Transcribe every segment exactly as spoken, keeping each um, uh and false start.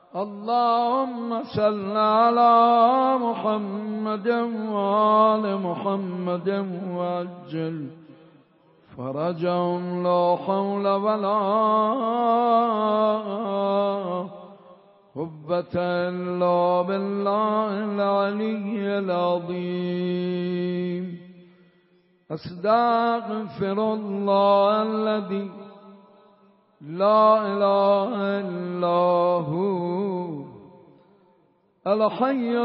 اللهم صل على محمد وآل محمد وعجل فرجهم لا حول ولا قوة إلا بالله العلي العظيم. أستغفر الله الذي لا إله إلا هو الحي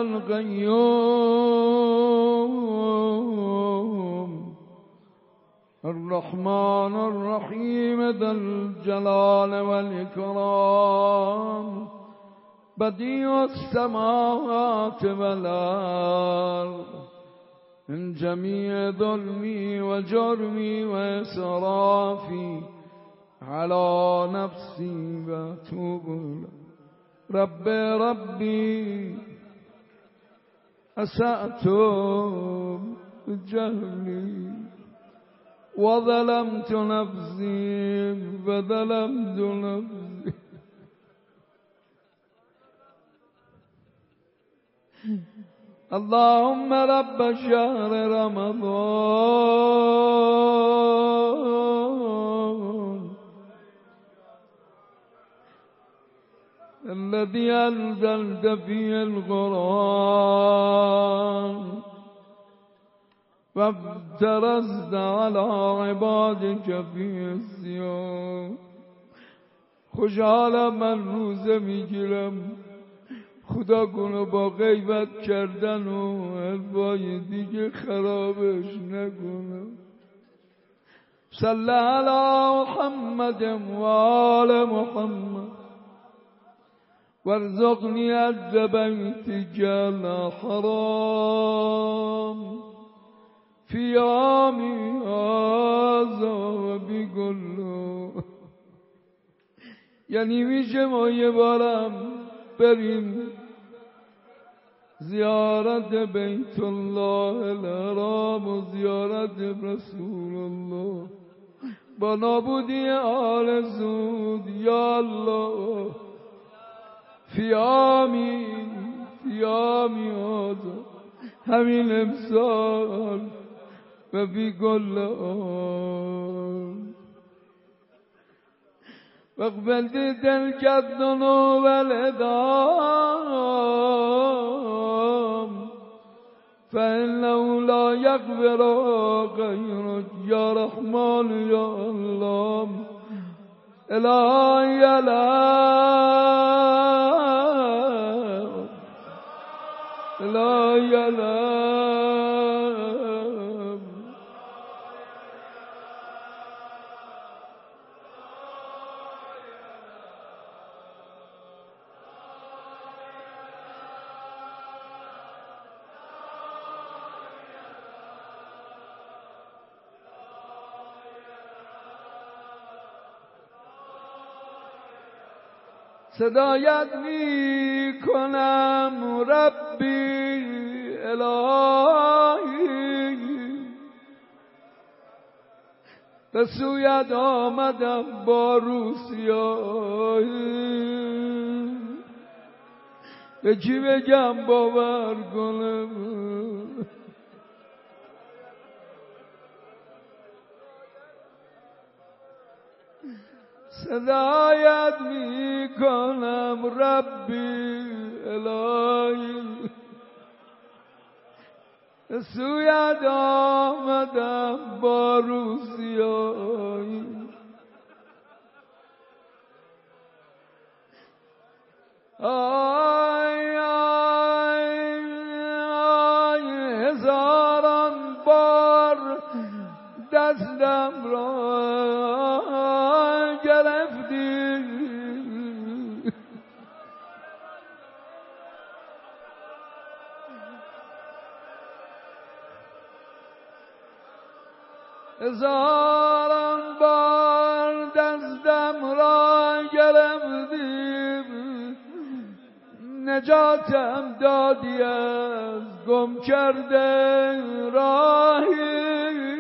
القيوم الرحمن الرحيم ذا الجلال والإكرام بديع السماوات والأرض من جميع ظلمي وجرمي وإسرافي على نفسي وأتوب إليه. رب ربي أسأت بجهلي وظلمت نفسي وظلمت نفسي اللهم رب شهر رمضان الذي أنزلت فيه القرآن وافترضت على عبادك فيه الصيام. خوشحالم من روزه میگیرم، خدا کنه با غیبت کردن و حرفای دیگه خرابش نکنه. صلی علی محمد و آل محمد وارزقني عز بيتك الحرام في يومي هذا وبكله. یعنی میشه ما یه بارم بریم زیارت بیت الله الحرام و زیارت رسول الله با نابودی آرزود. یا الله فیامی فیامی آزا همین امسال و بی گل آن واقبل تلك الذنوب العظام فإنه لا يغفر غيرك يا رحمن يا الله. إلهي الآن إلهي الآن صدایت می کنم ربی الهی به سویت آمدم با روسیایی به چی بگم باور کنم صدایت می کنم ربی الهی سویت آمدم با روسیایی آی آی آی هزاران بار دستم را گرفتی هزاران بار دستم را گرفتی نجاتم دادی از گم کرده راهی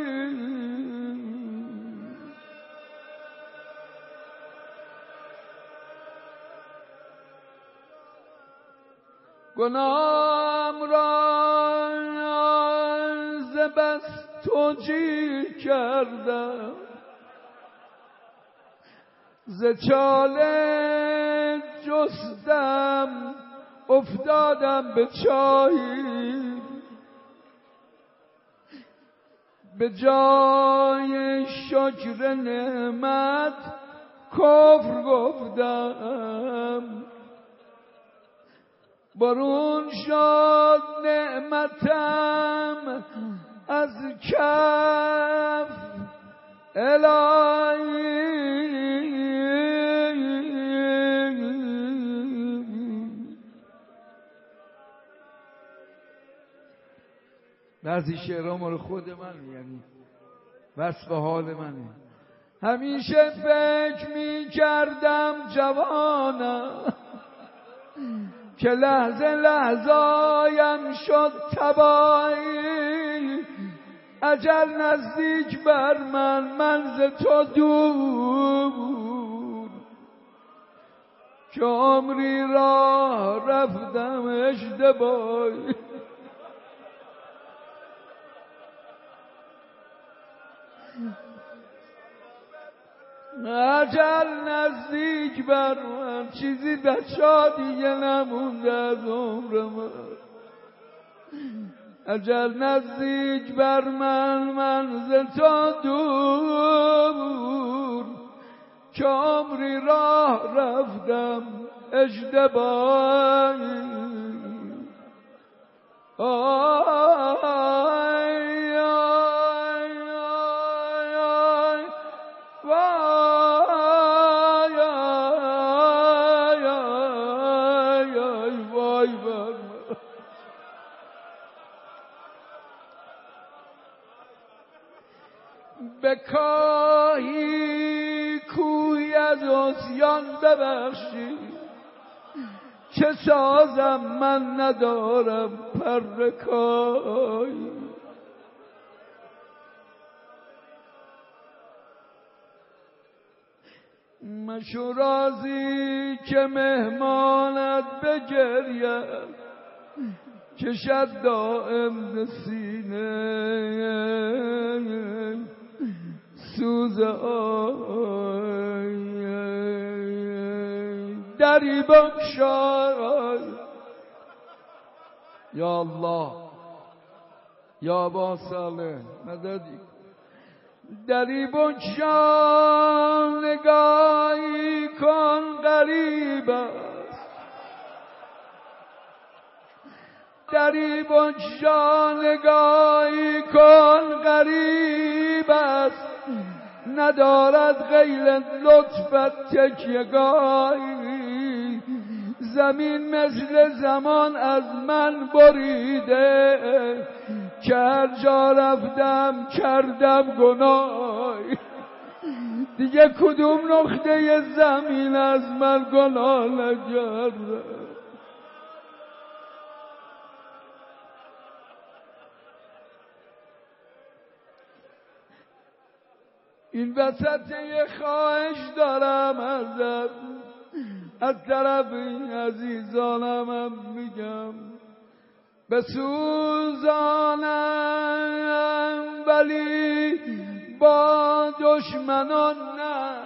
گناهم را ز بس توجیه کردم، ز چاله جستم افتادم به چاهی، به جای شکر نعمت کفر گفتم، برون شد نعمتم از کف الهی. بعضی شعرها مال خود من، یعنی وصف حال منه. همیشه فکر می کردم جوانم که لحظه لحظایم شد تباهی، اجل نزدیک بر من، من ز تو دور، که عمری راه رفتم اشتباهی. اجل نزدیک بر من، چیزی بچه دیگه نمونده از عمر من. اجل نزدیک بر من، من ز تو دور، که عمری راه رفتم اشتباهی. آی آی آی آی وای آی آی آی وای بر من. بکاهی کوهی از عصیان ببخشی، چه سازم من ندارم پر کاهی. مشو راضی که مهمانت بگرید، کشد دائم سینه سوز آی. دری بگشای یا الله، یا با صالح مددی. دری بگشا نگاهی کن غریب است، دری بگشا نگاهی کن غریب است، ندارد غیر لطفت تکیه‌گاهی. زمین مثل زمان از من بریده، که هر جا رفتم کردم گناه. دیگه کدوم نقطه زمین از من گناه نکرده. این وسط یه خواهش دارم ازت، از طرف این عزیزانم هم میگم، بسوزانم ولی با دشمنان نه.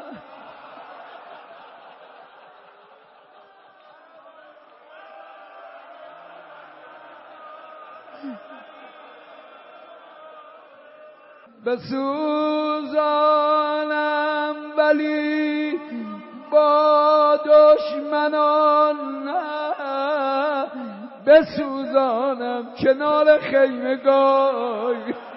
بسوزانم ولی با دشمنان نه، بسوزانم کنار خیمگاه.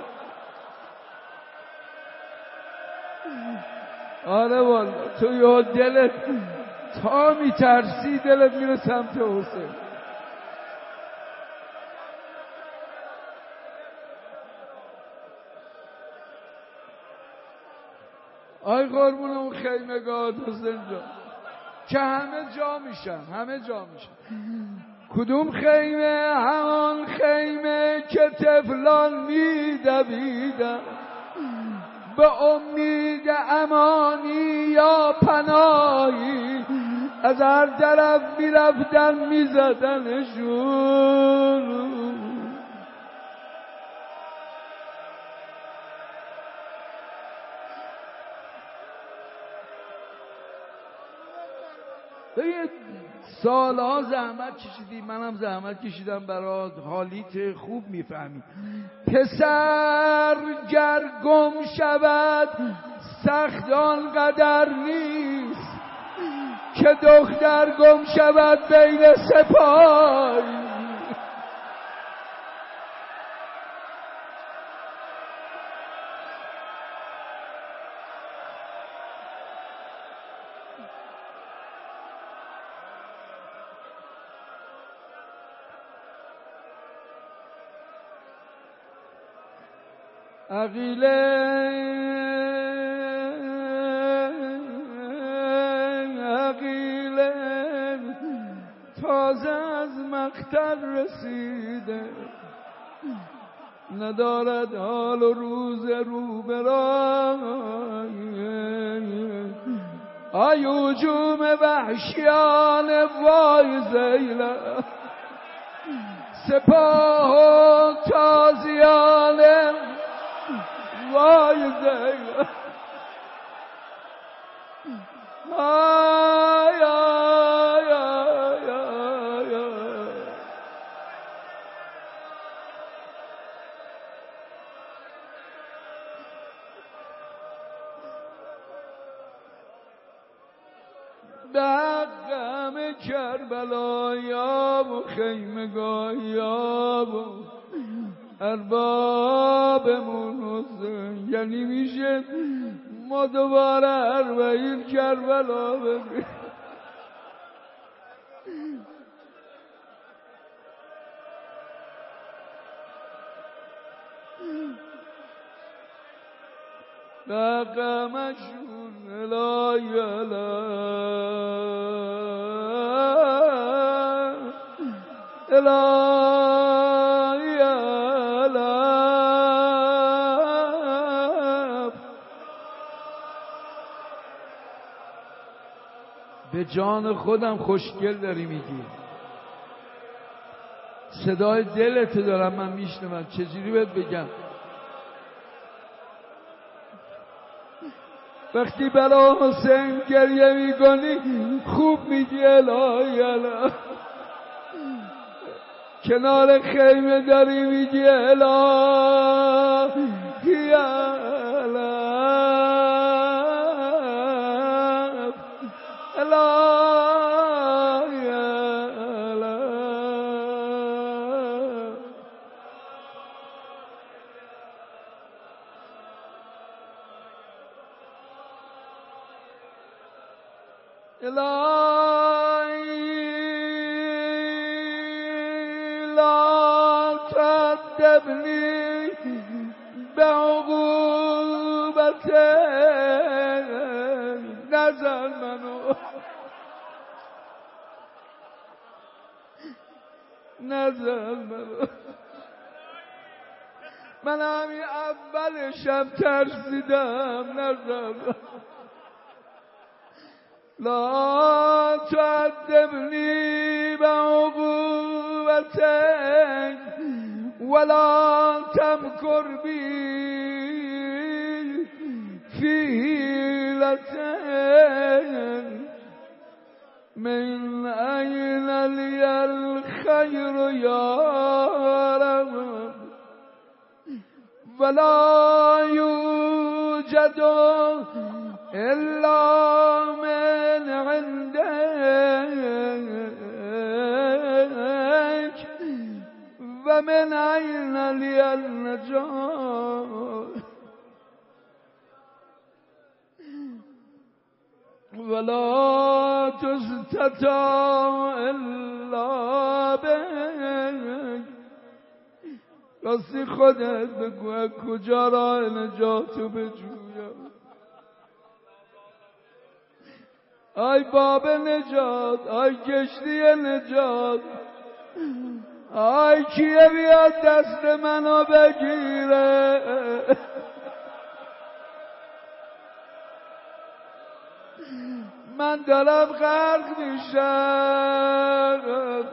آره والا تو یا دلت تا میترسی دلت میره سمت حسین. آی قربون اون خیمگاه حسین جان که همه جا میشن، همه جا میشن. کدوم خیمه؟ همان خیمه که طفلان میدویدن به امید امانی یا پناهی. از هر طرف میرفتن میزدنشون. ببین سالها زحمت کشیدی، منم زحمت کشیدم برات، حالیت خوب میفهمی. پسر گر گم شود سخت آنقدر نیست که دختر گم شود بین سپاه. عقیله عقیله تازه از مقتل رسیده، ندارد حال و روز رو برای. آی هجوم وحشیان وای زیلم، سپاه و تازیان وای زیلم. آی آی آی آی آی. به حق همه کربلا یا و خیمگاه یا و اربابمون حسین، یعنی میشه ما دوباره اربعین کربلا بگیم. بقمشون الهی الهی الهی. به جان خودم خوشگل داری میگی، صدای دلت دارم من میشنوم، چجوری بهت بگم؟ وقتی برای حسین گریه میکنی خوب میگی الهی الهی، کنار خیمه داری میگی الهی الهی الهی الهی. الهی لا تعذبني بعقوبتك، نزل منو نزل منو. من همین اول شب ترسیدم، نزل لا تعذبني بعقوبتك ولا تمكر بي في حيلتك، من أين لي الخير يا رب ولا يوجد إلا من عندك، ومن أين لي النجاة ولا تستطاع إلا بك. راستی خودت بگو کجا راه نجاتو بجویم؟ آی باب نجات، آی کشتی نجات، آی کیه بیاد دست منو بگیره؟ من دارم غرق میشم.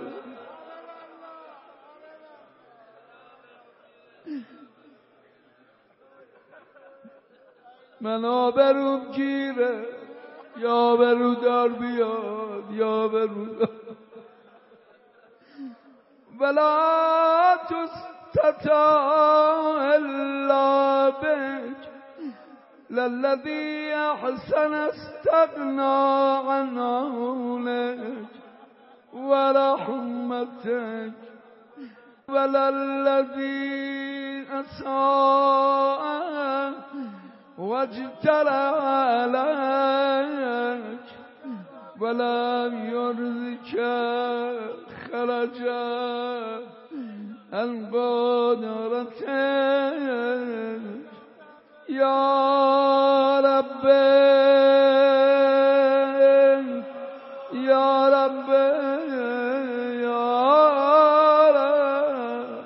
من آبروم گیره، یا برو دار بیاد، یا برو دار ولا تستطاع الا بك للذي احسن استغنى عن عونك ورحمتك وللذي اساء واجترى عليك ولم يرزك خرجا عن قدرتك يا رب يا رب يا رب.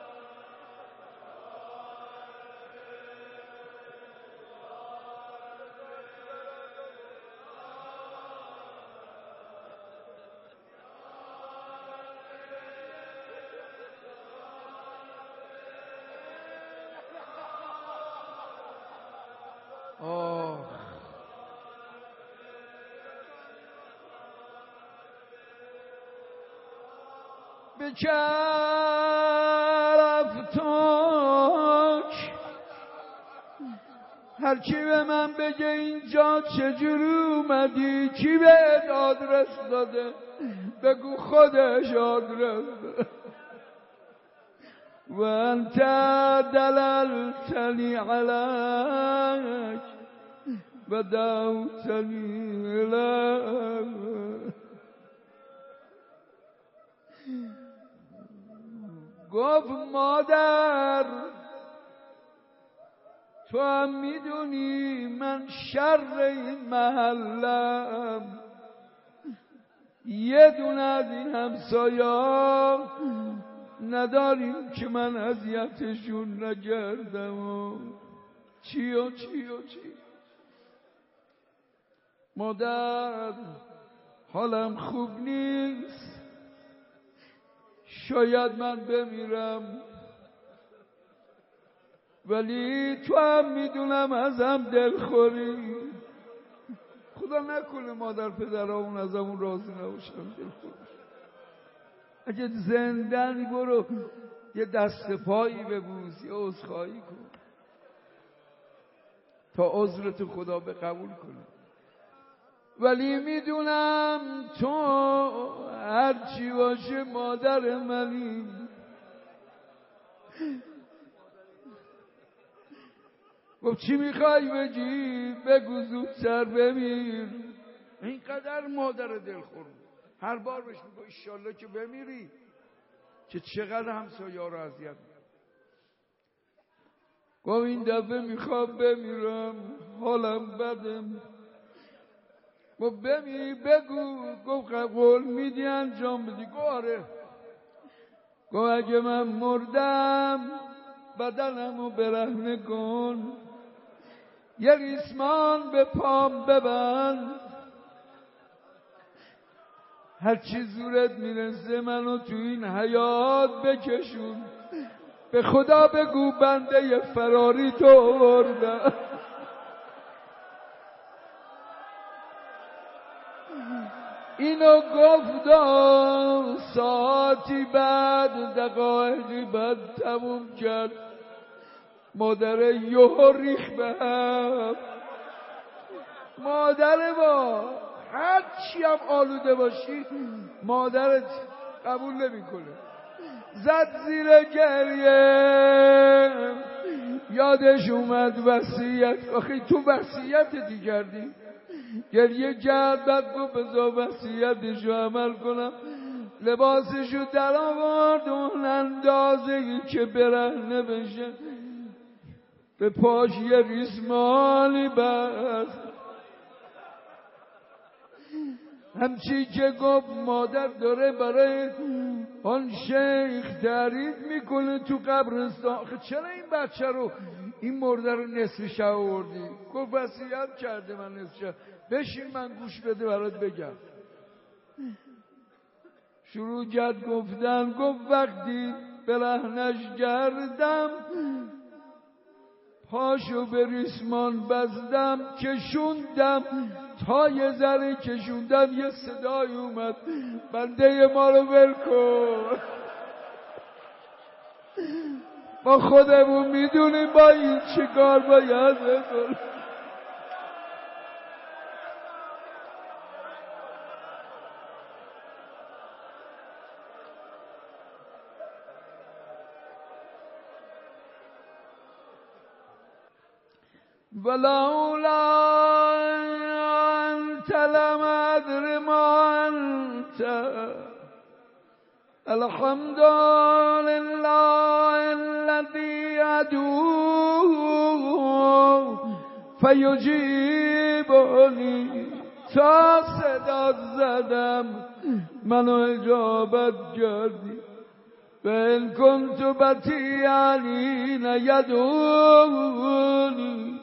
آه بچرفتاک هرچی به من بگه اینجا چجوری اومدی، کی به آدرس داده، بگو خودش آدرس داده. و انت دللتنی علیک و دعوتنی الیک. گفت مادر تو هم میدونی من شر این محلم، یه دونه از این همسایا نداریم که من اذیتشون نکردم و چی و چی و چی. مادر حالم خوب نیست، شاید من بمیرم، ولی تو هم میدونم ازم دلخوری. خدا نکنه مادر پدرامون ازمون راضی نباشن، دلخوری. اگه زندنی برو یه دست پایی ببوس، یه عذرخواهی کن تا عذرت خدا به قبول کنه. ولی میدونم تو هرچی باشه مادر منی. گفت چی میخوای بگی؟ بگو زودتر بمیر. اینقدر مادر دلخور هر بار بهش میگه ایشالله که بمیری، که چقدر همسایه‌ها رو اذیت می‌کنه. گفت این دفعه میخوام بمیرم، حالم بده. گفت بمیری بگو. گفت قول میدی انجام بدی؟ گفت آره. گفت اگه من مردم بدنمو برهنه کن، یه ریسمان به پام ببند، هر چی زورت میرسه منو تو این حیات بکشون، به خدا بگو بنده فراری تو آوردم. اینو گفتم ساعتی بعد، دقایقی بعد تموم کرد. مادر یهو ریخ به هم. مادر با هر چی هم آلوده باشی مادرت قبول نمی کنه. زد زیر گریه. یادش اومد وصیت. آخه تو وصیت دی کردی. گریه کرد. بعد گفت بذار وصیتشو عمل کنم. لباسشو در آورد اون اندازه‌ای که برهنه بشه، به پاش یه ریسمانی بست. همچی که گفت مادر داره برای آن شیخ تعریف میکنه تو قبرستان. چرا این بچه رو این مرده رو نصف شب آوردی؟ گفت وصیت کرده من نصف شب. بشین من گوش بده برات بگم. شروع کرد گفتن، گفت وقتی به رهنش گردم پاشو به ریسمان بزدم کشوندم تا یه ذره کشوندم یه صدای اومد بنده ما رو ول کن. ما خودمون میدونیم با این چی کار باید بکنیم. ولولا أنت لم أدر ما أنت الحمد لله الذي أدعوه فيجيبني. تا صدات زدم منو اجابت کردی. فإن كنت بطيئا حين يدعوني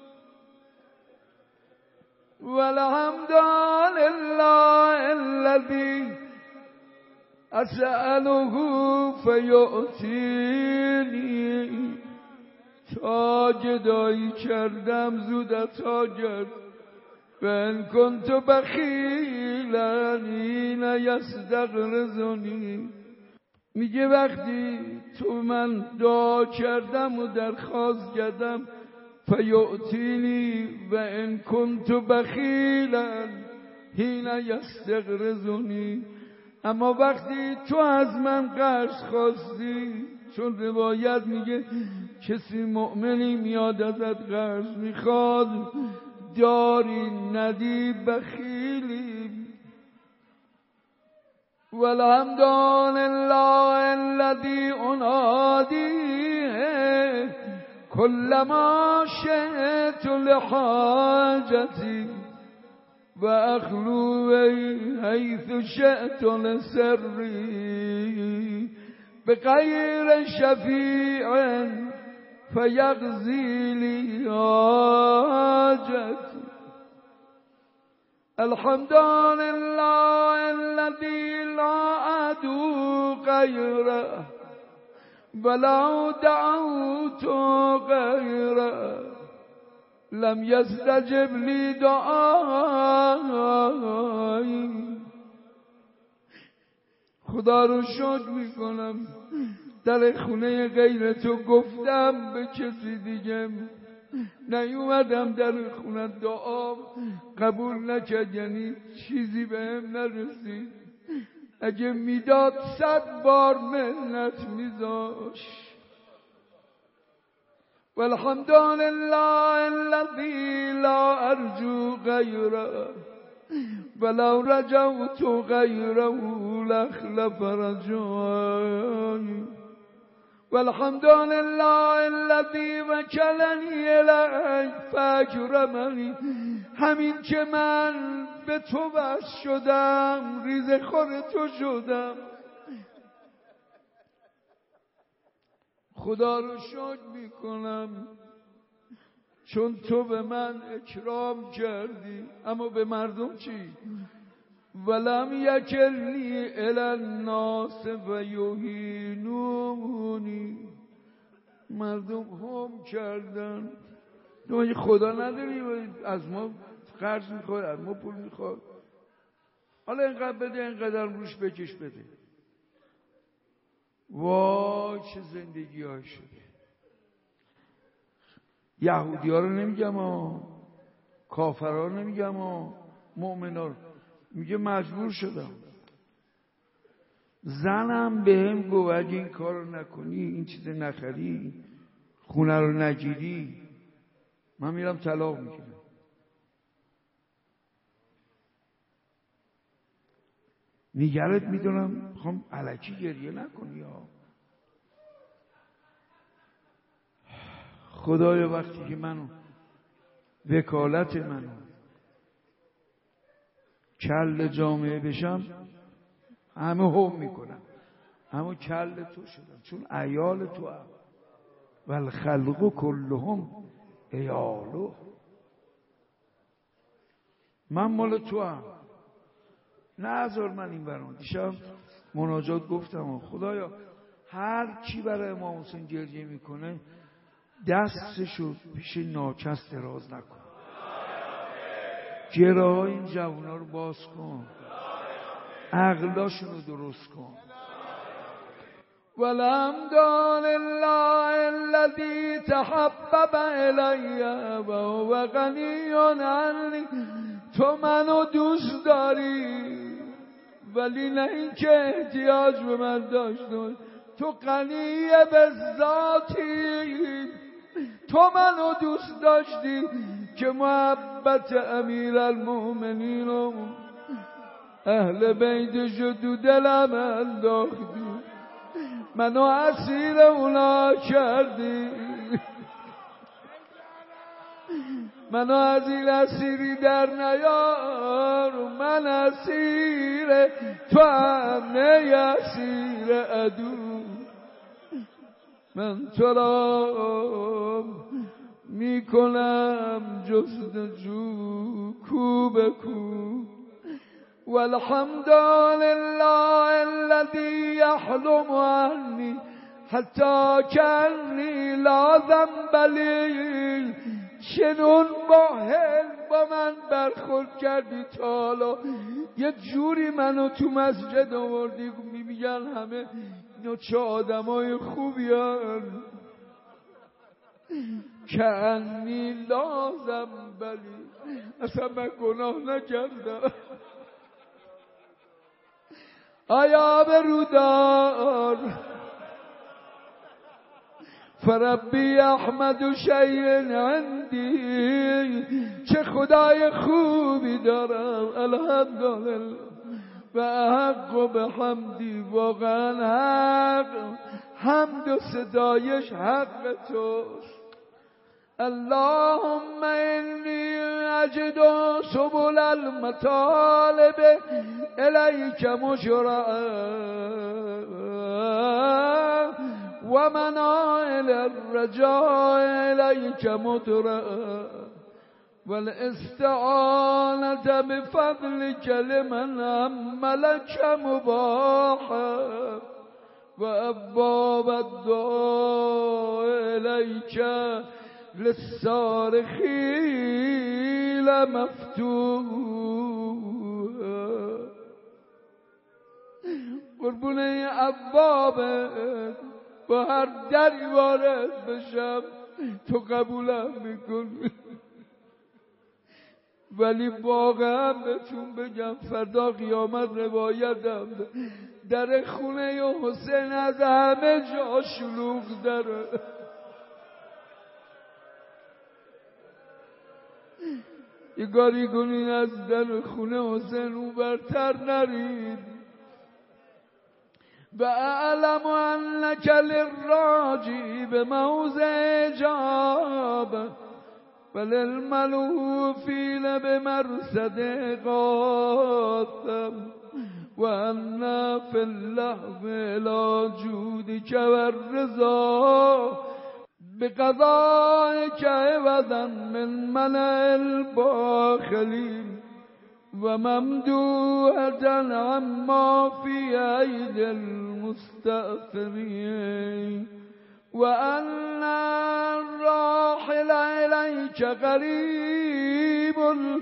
والحمد لله الذي أسأله فيؤتيني. تا گدایی کردم زود عطا کرد. فإن كنت بخیلا حين يستغرزني. میگه وقتی تو من دعا کردم و درخواست کردم فیعطینی و ان کنت بخیلا حین یستغرزنی. اما وقتی تو از من قرض خواستی، چون روایت میگه کسی مؤمنی میاد ازت قرض میخواد داری ندی بخیلی. والحمد لله الذي أناديه كلما شئت لحاجتي وأخلو حيث شئت لسري بغير شفيع فيقضي لي حاجتي. الحمد لله الذي لا أدعو غيره ولو دعوت غيره لم يستجب لي دعائي. خدا رو شکر میکنم در خونه غیر تو گفتم به کسی دیگه نیومدم در خونه دعا قبول نکرد، یعنی چیزی به هم نرسید. اگه میداد صد بار منت میذاش. والحمد لله الذي لا ارجو غيره ولو رجوت غيره لاخلف رجائي. والحمد لله الذي وكلني إليك فأكرمني. همین که من به تو بس شدم، ریزه خور تو شدم، خدا رو شکر میکنم چون تو به من اکرام کردی. اما به مردم چی؟ ولم یکلنی الی الناس و یهینونی. مردم هم کردن. تو خدا نداری از ما قرض میخواد، از ما پول میخواد، حالا اینقدر بده اینقدر روش بکش بده. وای چه زندگی های شده. یهودی ها رو نمیگم ها، کافر ها رو نمیگم ها، مؤمن ها رو میگه مجبور شدم. زنم به هم گو اگه این کار رو نکنی، این چیز نخری، خونه رو نگیری، من میرم طلاق میگیرم. نگرت میدونم میخوام الکی گریه نکنی ها. خدایا وقتی که منو وکالت منو کل جامعه بشم همه هم میکنم، همه کل تو شدم چون عیال تو هم و الخلق کلهم عیالو. من مال تو هم نه هزار من این برام. دیشب مناجات گفتم خدایا هر کی برای امام حسین گریه میکنه دستشو پیش ناکس دراز نکن، گره‌های این جوونا رو باز کن، عقلاشون رو درست کن. والحمد لله الذي تحبب الی و هو غنی عنی. تو منو دوست داری ولی نه اینکه احتیاج به من داشت. تو غنی به ذاتی، تو منو دوست داشتی که محبت امیرالمومنین و اهل بیتش رو دلم انداختی، منو اسیر اونا کردی، منو از این اسیری در نیار. من اسیر تو هم نه اسیر عدو. من تو را میکنم جستجو کو به کو. والحمد لله الذي يحلم عني حتى كأني لا ذنب لي. چنون با حل با من برخورد کردی تا حالا یه جوری منو تو مسجد آوردی میگن همه اینا چه آدمای خوبی هن. کأنی لا ذنب لی، اصلا من گناه نکردم. آیا برودار فربی احمد شیء عندی. چه خدای خوبی دارم الحمدلله و حق به حمدی. واقعا حق حمد و ستایش حق توست. اللهم انی اجد سبل المطالب الیک مجرعا و منائل الرجاء الیک مدرعا والاستعانة بفضلك لمن عملك مباحا وابواب الدعاء الیک للصارخین مفتوحا. قربونه ابوابت با هر دری وارد بشم تو قبولم میکنی. ولی واقعا بهتون بگم فردا قیامت روایتم در خونه حسین از همه جا شلوغ داره. یه کاری کنین از در خونه حسین او برتر نرید. و اعلم انک للراجی به موضع اجاب وللملوفین به مرصد قاطم و ان فی اللحظ لا جودک و الرضا بقضائک عوضا من منع الباخلین و ممدوحة عما فی عید المستأثرین و ان الراحل الیک قریب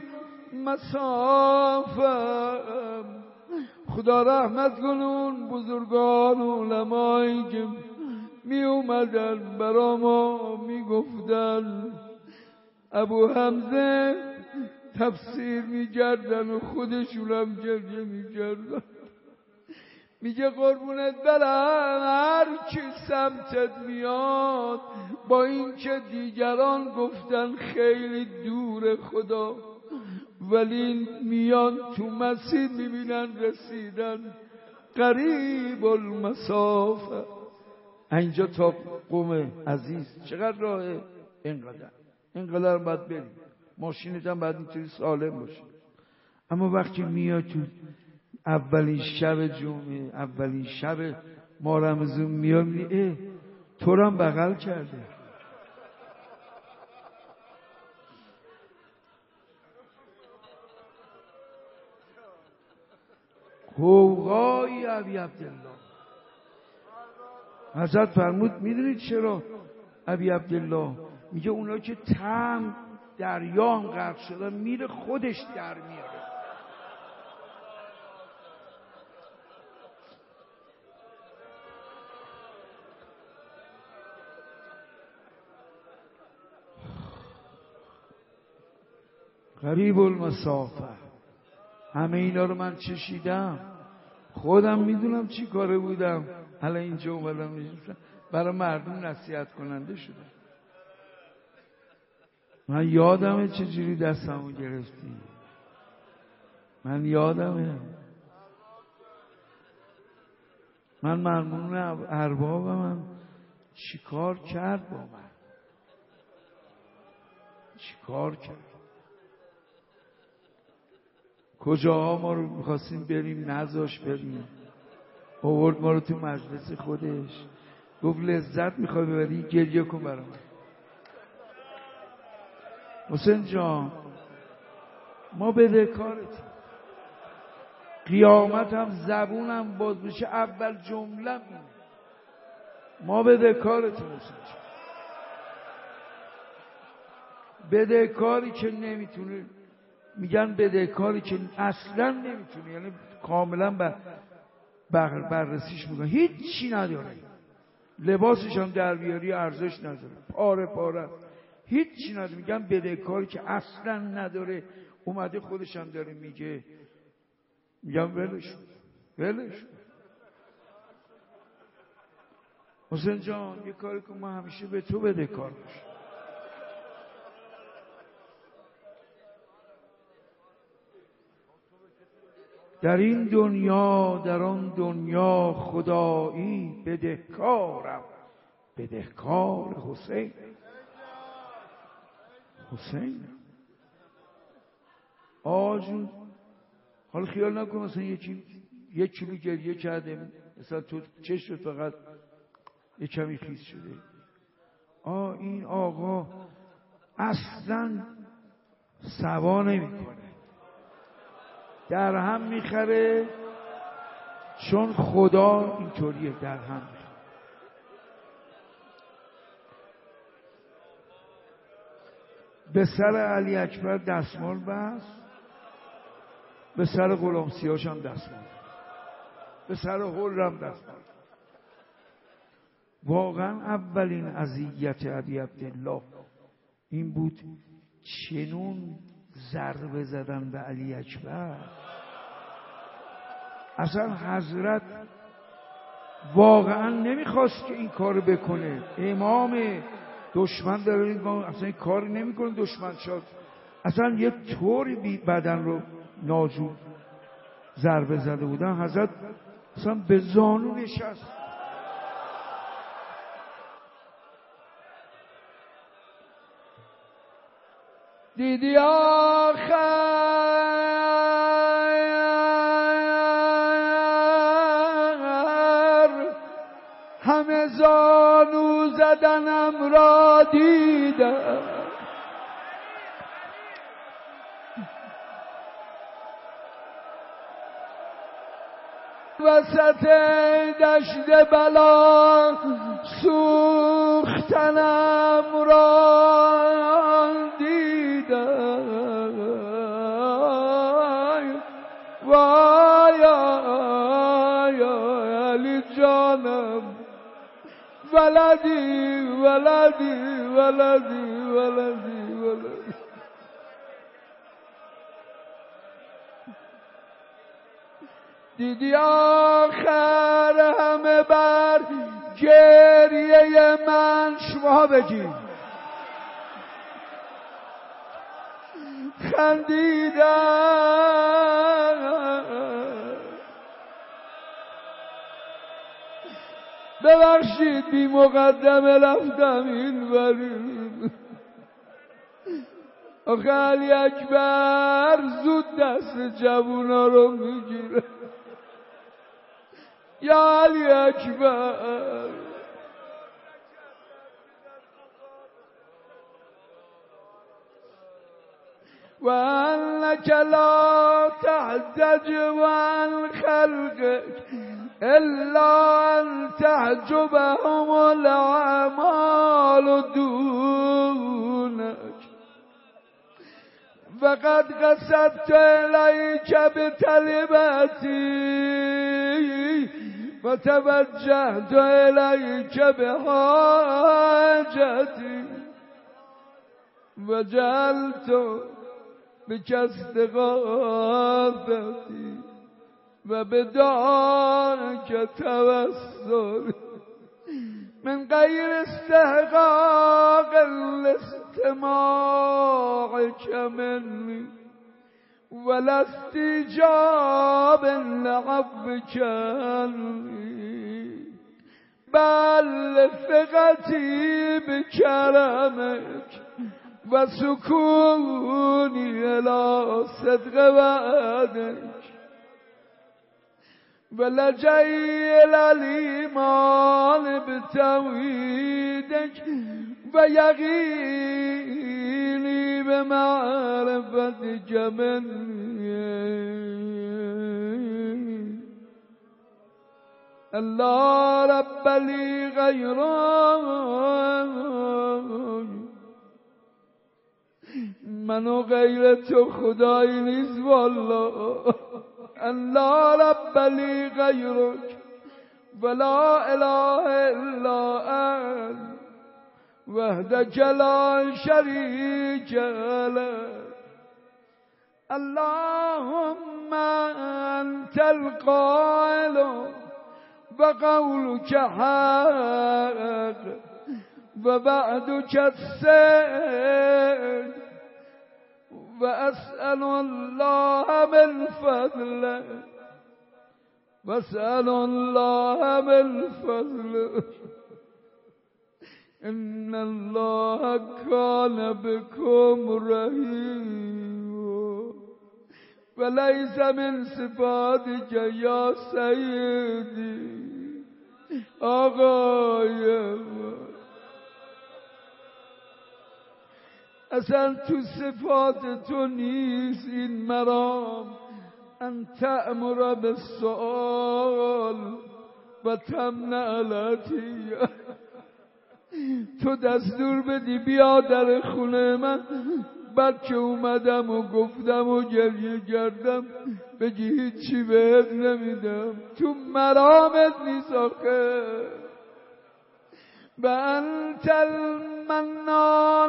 المسافه. خدا رحمت کنون بزرگان علمایی که می اومدن برا ما می گفتن ابو حمزه تفسیر می کردن و خودشون هم گریه می کردن. میگه قربونت برم هر کی سمتت میاد با این که دیگران گفتن خیلی دور خدا ولی میان تو مسیر میبینن رسیدن قریب المسافه. اینجا تا قم عزیز چقدر راهه؟ اینقدر اینقدر باید بریم. ماشینت هم باید اینطوری سالم باشه. اما وقتی میاد تو اولین شب جمعه اولین شب ما رمضان میاد میگه تو رو هم بغل کرده. قوقای ابی عبدالله. حضرت فرمود میدونید چرا ابی عبدالله؟ میگه اونا که تم دریا هم غرق شدن میره خودش در میاره. قریب المسافه. همه اینا رو من چشیدم، خودم میدونم چی کاره بودم. حالا اینجا اومدم نشستم برای مردم نصیحت کننده شدم. من یادمه چجوری دستمو گرفتی، من یادمه. من ممنون اربابم چی کار کرد با من، چی کار کرد. کجاها ما رو میخواستیم بریم نذاش بریم، آورد ما رو تو مجلس خودش، گفت لذت میخوای ببری گریه کن برای من. حسین جان ما بدهکارتیم، قیامت هم زبونم باز بشه اول جمله اینه ما بدهکارتیم. حسین جان بدهکاری که نمیتونه، میگن بدهکاری که اصلا نمیتونه، یعنی کاملا بر بر بررسیش میکنه، هیچی نداره، لباسش هم در بیاری ارزش نداره، پاره پاره، هیچی نداره. میگن بدهکاری که اصلا نداره، اومده خودش هم داره میگه، میگم ولش ولش. حسین جان یه کاری که ما همیشه به تو بدهکار باشیم. در این دنیا در آن دنیا خدایی بدهکارم، بدهکار حسین. حسین آجون حالا خیال نکن مثلا یکی یک کیلو گریه کرده، مثلا تو چشم فقط یک کمی خیس شده. آه این آقا اصلا سوا نمیکنه، در هم میخره، چون خدا اینطوریه، در هم میخره. به سر علی اکبر دستمال بست، به سر غلام سیاش هم دستمال، به سر حرم دستمال. واقعا اولین اذیت ابی عبدالله این بود چنون ضربه زدن به علی اکبر. اصلا حضرت واقعا نمیخواست که این کار بکنه. امام دشمن داره این اصلا این کار نمیکنه، دشمن شد اصلا یه طوری بی بدن رو ناجور ضربه زده بودن. حضرت اصلا به زانو نشست. دیدی آخر همه زانو زدنم را دیدم، وسط دشت بلا سوختنم را دیدم. وای علی جانم، ولدی ولدی ولدی ولدی ولدی. دیدی آخر همه بر گریه من، شما بگید خندیدم. ببخشید بی مقدمه رفتم این وری. آخه علی اکبر زود دست جوونا رو میگیره. یا علی اکبر وأنك لا تحتج عن خلقك إلا أن تحجبهم الأعمال دونك. فقد قصدت إليك بكلمتي وتوجهت إليك بحاجتي وجعلت بك استغاثتي وبدعائك توسل من غير استحقاق لاستماعك مني ولا استجاب لعفوك عني، بل ثقتي بكرمك وسكوني إلى صدق وعدك ولجئي إلى الإيمان بتوحيدك ويقيني بمعرفتك مني. لا رب لي غیرک، من و غیر تو خدایی نیست والله. لا رب لي غيرك ولا إله إلا أنت وحدك لا شريك لك. اللهم أنت القائل وقولك حق وبعدك السيد، وأسأل الله من فضله وأسأل الله من فضله. إن الله كان بكم رحيما وليس من صفاتك يا سيدي آقای اصلا تو صفات تو نیست این مرام ان تأمر بالسؤال و تمنع العطیه. تو دستور بدی بیا در خونه من، بعد که اومدم و گفتم و گریه کردم بگی هیچی بهت نمیدم. تو مرامت نیست آخه. و انت المنان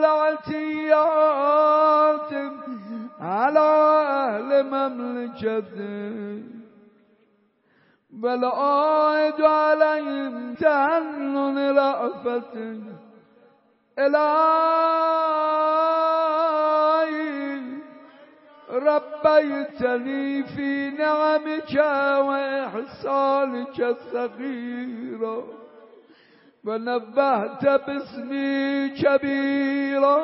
بالعطیات على اهل مملکتک والعائد عليهم تحنن رأفتك. إلهي ربيتني في نعمك وإحسانك الصغيرة ونبهت باسمي كبيرا،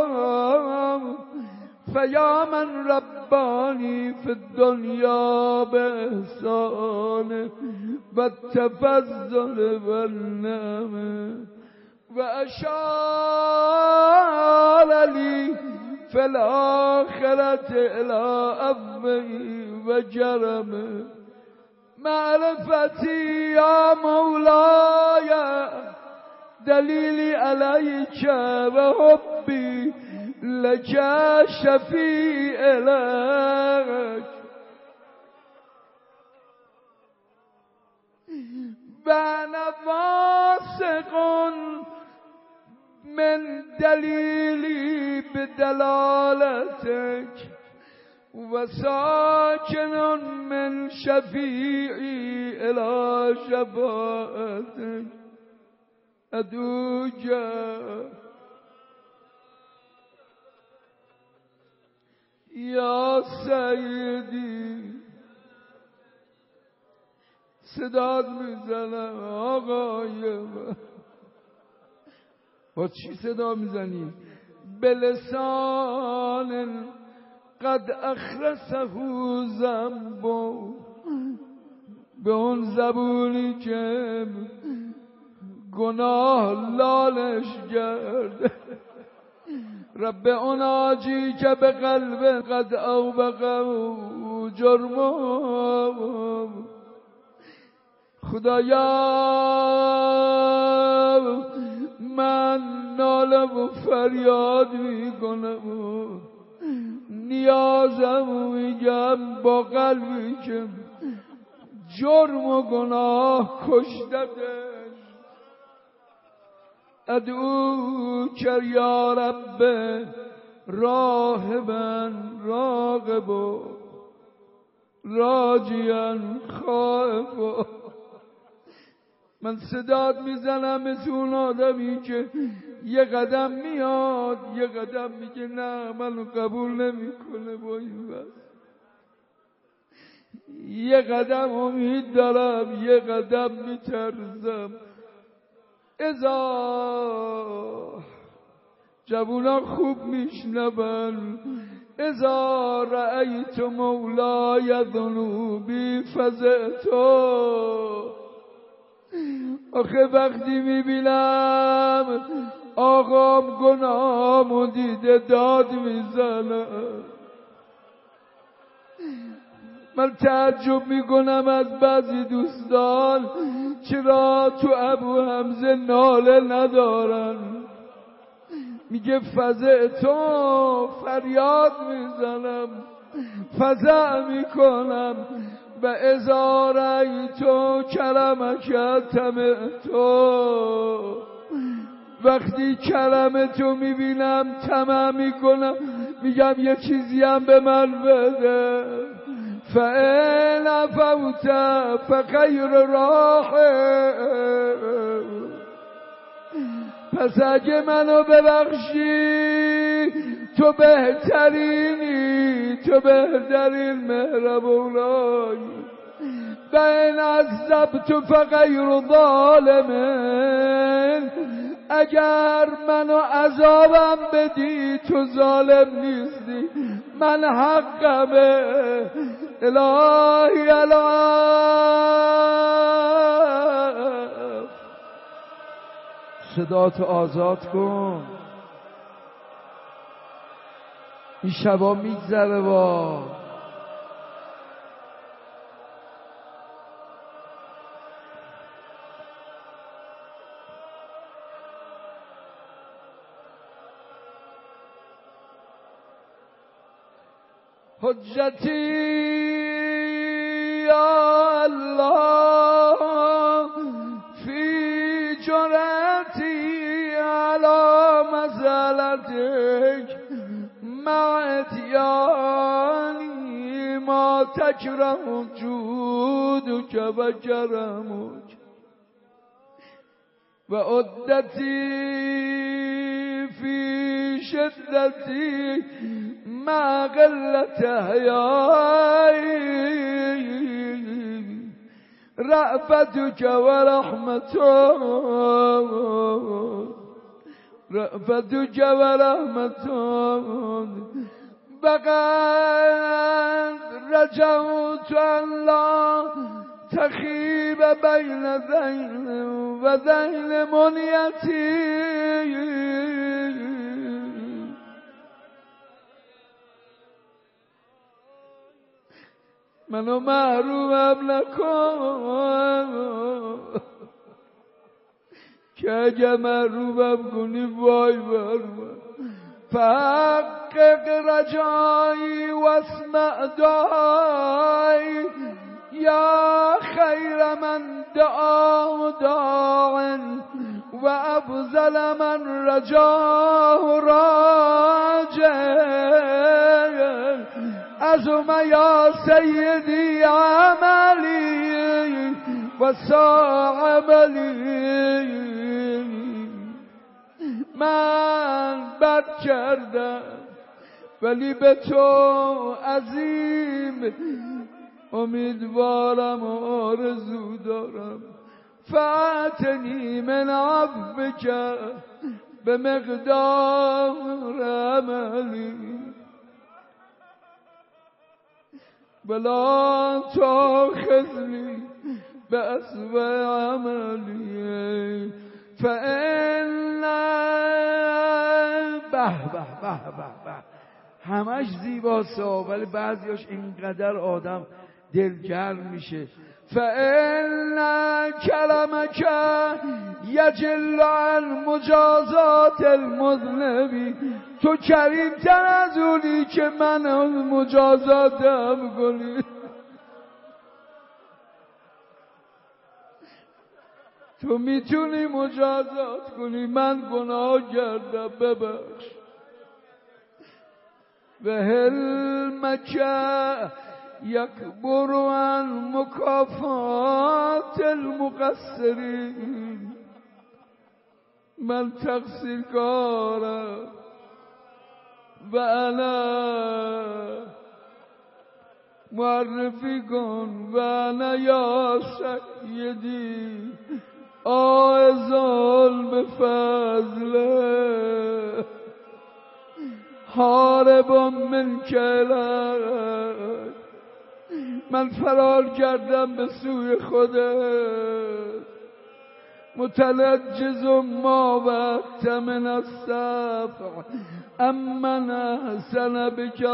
فيا من رباني في الدنيا بإحسانه والتفضل والنعمة، وأشار لي في الآخرة إلى أفوه وجرمه. معرفتي يا مولاي دليلي عليك وحبي لك شفيع لك. وأنا واثق من دليلي بدلالتك وساكن من شفيعي إلى شفاعتك. أدعوك یا سیدی. صداد میزنم آقای من. با چی صدا میزنی؟ بلسان قد اخرسه ذنبو، به اون زبونی که گناه لالش کرد. رب اناجی که به قلب قد اوبقه جرمو خدایا من ناله و فریاد میکنم نیازم میگم با قلبی که جرم و گناه کشتدش ادعو که یا رب راهبا راغب راجیا خائف. من صدات میزنم مثل اون آدمی که یه قدم میاد یه قدم میگه نه منو قبول نمیکنه با این وقت. یه قدم امید دارم یه قدم میترزم. ازا جوونا خوب میشنون ازا رأیت مولای ذنوبی فزعتو. آخه وقتی میبینم آقام گناهامو دیده داد میزنه من تعجب میکنم از بعضی دوستان چرا تو ابو حمزه ناله ندارن. میگه فزع تو فریاد میزنم فزع میکنم و ازاره تو کرمکتم تو. وقتی کرم تو میبینم طمع میکنم میگم یه چیزی هم به من بده. فَإِنْ عَفَوْتَ فَخَيْرٌ رَاحِمٌ. پس اگه منو ببخشی تو بهترینی تو بهترین مهربونایی. و این عذبت فغیر ظالم. اگر منو عذابم بدی تو ظالم نیستی من حقمه. الهی الهی صداتو آزاد کن. این شبا میگذره با حجتی یا الله فی جرأتی علی مسألتک مع اتیانی ما تکرم جودک و کرمک و عدتی فی شدتی مع قلت حیایی رأفتک و رحمتک رأفتک و رحمتک فقد رجوت ان لا تخیب بین ذیل و ذیل منیتی. منو محرومم نکن که اگه محرومم کنی وای بر من. فحقق رجایی و اسمع دعایی یا خیر من دعا داع و افضل من رجاه راجع. عزم یا سیدی عملی و سا عملی. من بد کردم ولی به تو عظیم امیدوارم و آرزو دارم. فاتنی من عفوک به مقدار عملی بلا تاخذنی بأسوأ عملی. فإن به به به به به، همش زیباست ولی بعضیاش اینقدر آدم دلگرم میشه. فإن کلمک یجل عن مجازات المذنبی، تو کریمتر از اونی که من از مجازاتم کنی. تو میتونی مجازات کنی، من گناه کردم ببخش. و حلمک یکبر عن مکافات المقصرین، من تقصیر کارم و انا معرفی کن و انا یا سیدی آئزال به فضله حاربا من کلک، من فرار کردم به سوی خودت. متلجز ما وقت من السفع امن احسن بک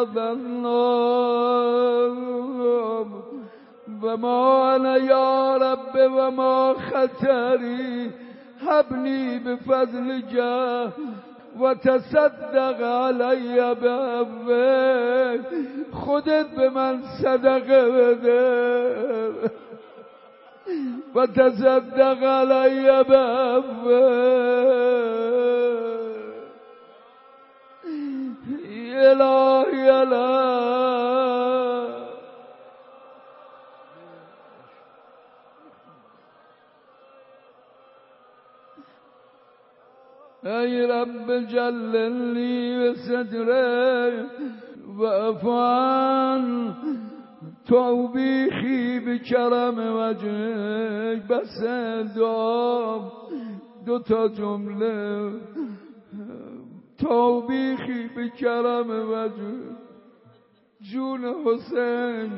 ظنام و ما انا یا رب و ما خطری حبنی بفضلک و تصدق علی بعفوک، خودت به من صدقه بده و تصدق علی بعفوک. الهی الهی ای رب جللی و صدره و افعان توبیخی بکرم وجهک. بس دعا دو تا جمله، توبیخی بکرم وجهک. جون حسین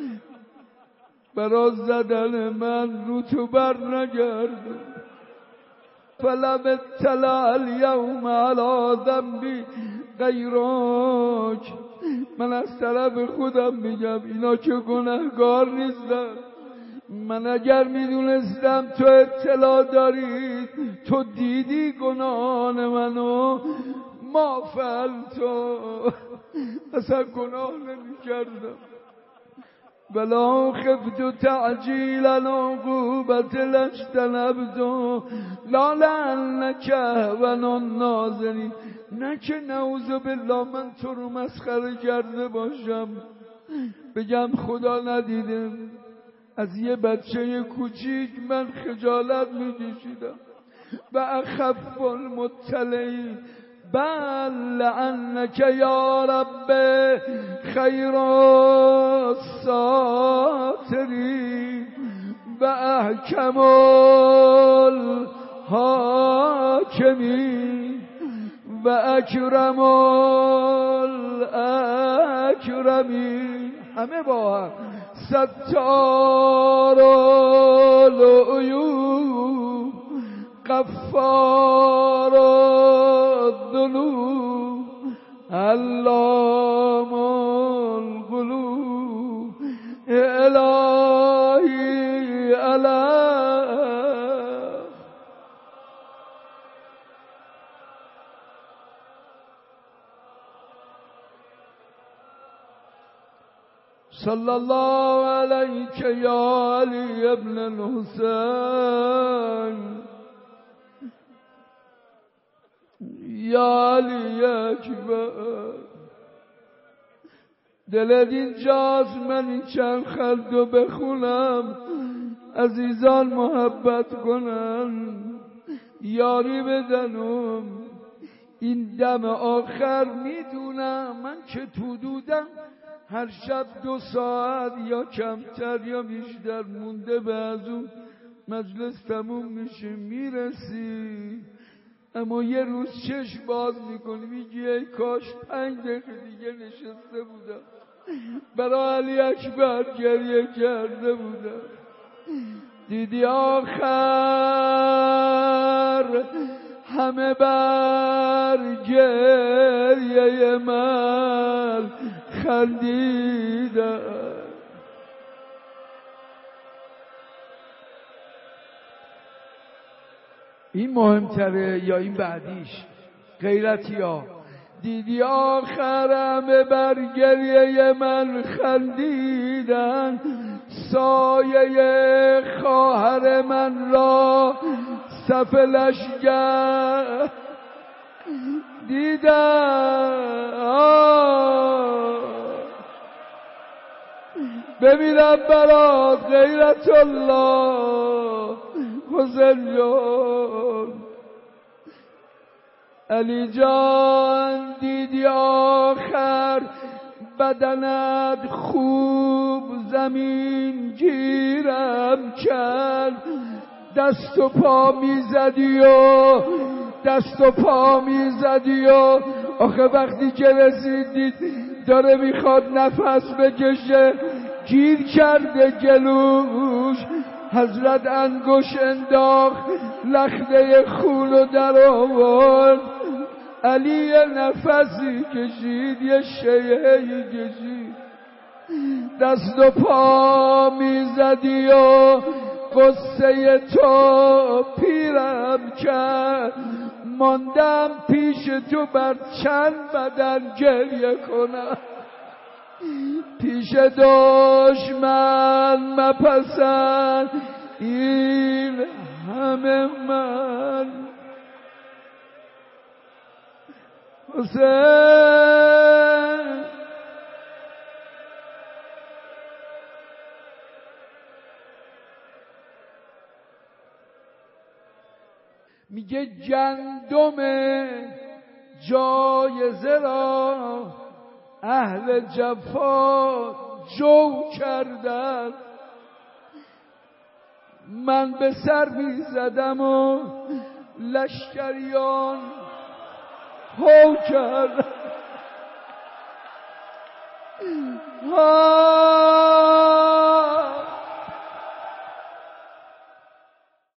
برا زدن من رو تو بر نگرد. فلم اطلع الیوم علی ذنبی غیرک، من از طرف خودم میگم اینا که گناهگار نیستن. من اگر میدونستم تو اطلاع داری، تو دیدی گناهان منو، ما فعلتو، اصلا گناه نمیکردم. ولا خفت تعجیل العقوبة لاجتنبت لا لعنك هون الناظرین، نه که نعوذ بالله من تو رو مسخره کرده باشم بگم خدا ندیده. از یه بچه کوچیک من خجالت میکشیدم. و اخف المطلعین بل لعنک یا رب خیر الساترین و احکم الحاکمین و اکرم الاکرمین. همه با هم ستار العیوب غفار الذنوب علام القلوب. الهی اله صلی الله علیک یا علی ابن الحسین یا علی اکبر. دلت اینجاست، من این چند خلدو بخونم، عزیزان محبت کنن، یاری بدنم. این دم آخر میدونم من که تو دودم هر شب دو ساعت یا کمتر یا بیشتر مونده به از اون مجلس تموم میشه میرسی، اما یه روز چشم باز میکنی میگی ای کاش پنج دقیقه دیگه نشسته بودم برای علی اکبر گریه کرده بودم. دیدی آخر همه بر گریه من خندیدن. این مهمتره یا این بعدیش؟ غیرتی ها دیدی آخر همه بر گریه من خندیدن، سایه خواهر من را صف لشگر دیدن. بمیرم برات غیرت الله حسین جان. علی جان دیدی آخر بدنت خوب زمین گیرم کرد، دست و پا میزدی و دست و پا میزدی و آخه وقتی که رسیدید داره میخواد نفس بکشه گیر کرده گلوش، حضرت انگوش انداخت لخته خونو در آورد، علی نفسی کشید یه شیهی کشید، دست و پا میزدی و قصه تو پیرم کرد، ماندم پیش تو بر چند بدن گریه کنم، پیش دشمن مپسند این همه من. حسین میگه گندم جایزه را اهل جفا جو کردن، من به سر می زدم و لشکریان هو کردن.